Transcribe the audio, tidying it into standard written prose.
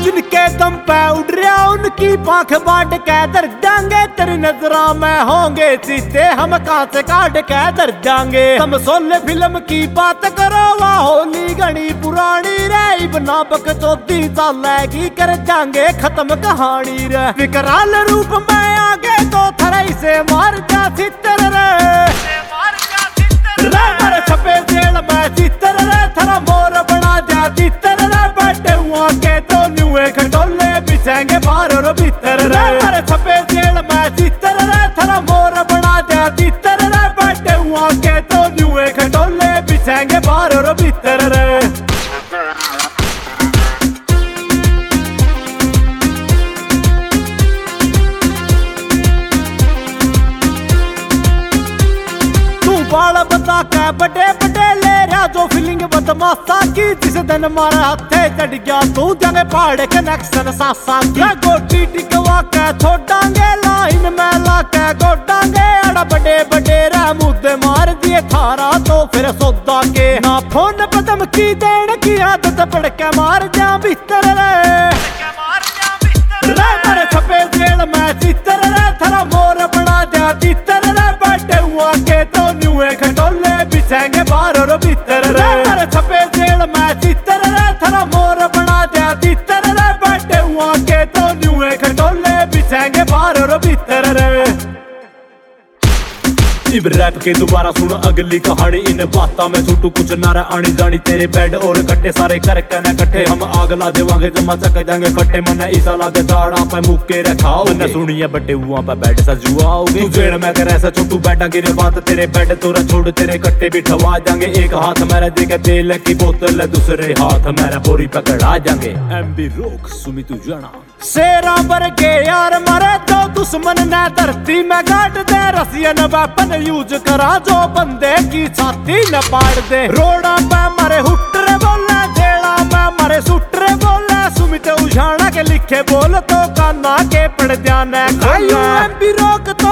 जिनके दम पे उड़ रहा उनकी पाख बाट के दर जाएंगे, तेरी नजरा में होंगे सीते हम कहां से काट के दर जाएंगे। तुम सोले फिल्म की बात करो वाह होली घनी पुरानी रे, बना बक 34 साल की कर जाएंगे खत्म कहानी रे। विकराल रूप में आगे तो थरई से मार जा चित्र रे, मारे छपे जेल में चित्र रे, थरा मोर बना जा चित्र रे। बैठे हुआ के तो न्यूए खटोले बिछेंगे बाहर और भीतर रे, मारे छपे जेल में चित्र रे, थरा मोर बना जा चित्र रे। बैठे हुआ के तो न्यूए खटोले बिछेंगे बाहर और भीतर रे। बाल बता के बड़े बड़े ले रहा जो फीलिंग बदमाशा की, जिस दिन मारे हाथे चढ़ गया तू जाने पहाड़ कनेक्शन सासा की। गोटी टिकवा के छोड़ांगे लाइन में ला के गोडांगे, अड़ा बड़े बड़े रे मुद्दे मार दिए थारा तो फिर सौदा के। ना फोन पे धमकी देने की आदत पड़ के मार जा भीतर रे, मारे छपे जेल में चित्र रे, थरा मोर बना जा चित्र रे। बैठे हुआ के तो न्यूए खटोले बिछेंगे बाहर और भीतर रे, मारे छपे जेल में चित्र रे, थरा मोर बना जा चित्र रे। बैठे हुआ के तो न्यूए खटोले बिछेंगे बाहर और भीतर रे। इब रैप के दोबारा सुन अगली कहानी, इन बातों में छूटू कुछ नारा आनी जानी। तेरे बेड और कट्टे सारे करके न कट्टे, हम आग ला देवांगे जमा चक जाएंगे फटे। मने ईसा ला दे दाड़ा पे मुक्के रखाओ, मैंने सुनिए बटे हुआ पे बेड सजुआओगे। तू जेड़ में कर ऐसा छोटू बैठा गिरे बात, तेरे बेड तोरा छोड़ तेरे कट्टे भी ठवा जाएंगे। एक हाथ मेरा देके तेल की बोतल, दूसरे हाथ मेरा बोरी पकड़ा जाएंगे। एमबी रोक सुमी तू जाना शेरा वर्गे यार मरे तो दुश्मन ने धरती में गाड़ दे। रसियन वेपन यूज करा जो बंदे की छाती न पाड़ दे। रोड़ा पे मरे हुट्रे बोले, जेड़ा पे मरे सुट्रे बोले। सुमित उजाना के लिखे बोल तो काना के पड़ जाने। एमबी रोक